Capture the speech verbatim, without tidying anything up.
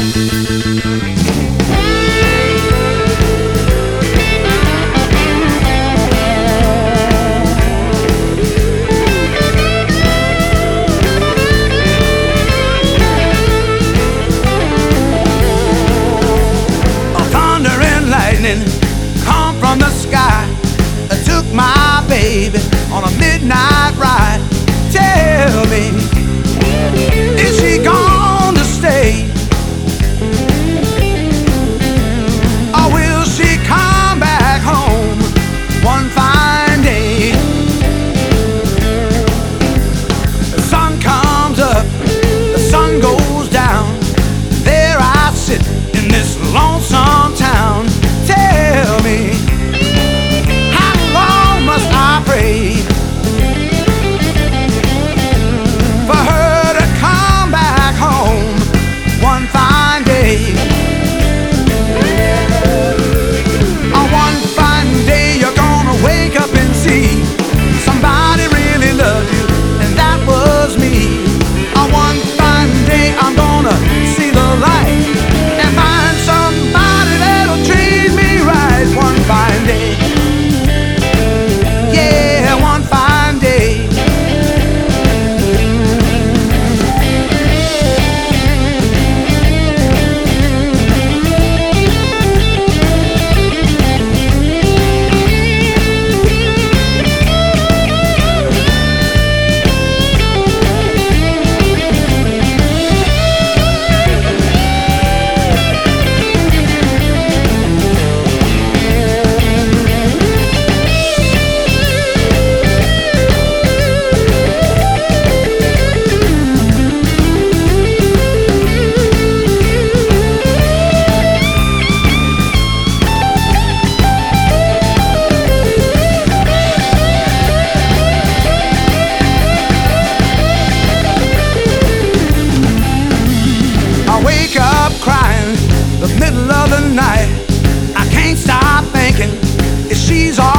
Come from the sky, took my baby on a midnight ride. Tell me, is she gonna stay, or will she come back home one fine day? The sun comes up, the sun goes down. There I sit in this lonesome town. Tell me, how long must I pray for her to come back home one fine day? On one fine day you're gonna wake up and see somebody really loved you, and that was me. On one fine day I'm gonna see the light and find somebody that'll treat me right one fine day. Yeah, one fine day. Wake up crying the middle of the night. I can't stop thinking if she's all